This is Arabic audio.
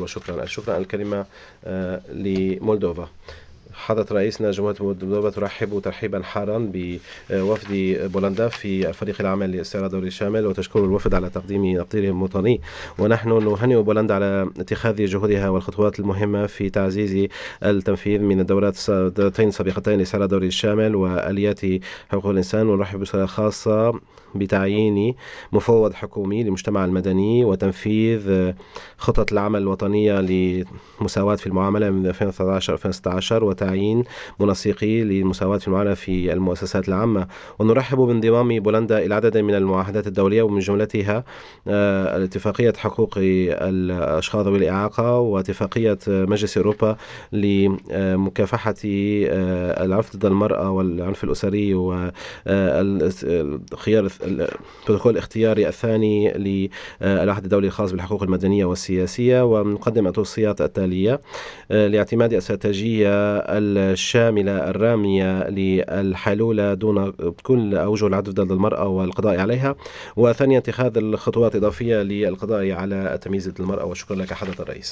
وشكرا. الشكرا الكلمة لمولدوفا. حضرة رئيسنا جمهورية مولدوفا ترحب ترحيبا حارا بوفد بولندا في فريق العمل لاستعراض دوري الشامل، وتشكر الوفد على تقديم نظيرهم الوطني. ونحن نهنئ بولندا على اتخاذ جهودها والخطوات المهمة في تعزيز التنفيذ من الدورتين السابقتين لاستعراض دوري الشامل وآليات حقوق الإنسان. ونرحب بصورة خاصة بتعيين مفوض حكومي للمجتمع المدني وتنفيذ خطط العمل الوطنية لمساواة في المعاملة من 2013-2016 وتعيين منسقي للمساواة في المعاملة في المؤسسات العامة. ونرحب بانضمام بولندا إلى عدد من المعاهدات الدولية ومن جملتها اتفاقية حقوق الأشخاص ذوي الإعاقة واتفاقية مجلس أوروبا لمكافحة العنف ضد المرأة والعنف الأسري والخيار البروتوكول الاختياري الثاني للعهد الدولي الخاص بالحقوق المدنية والسياسية. ونقدم التوصيات التالية لاعتماد الاستراتيجية الشاملة الرامية للحلول دون كل أوجه العنف ضد المرأة والقضاء عليها. وثانيا اتخاذ الخطوات الإضافية للقضاء على التمييز ضد المرأة. وشكرا لك حضرة الرئيس.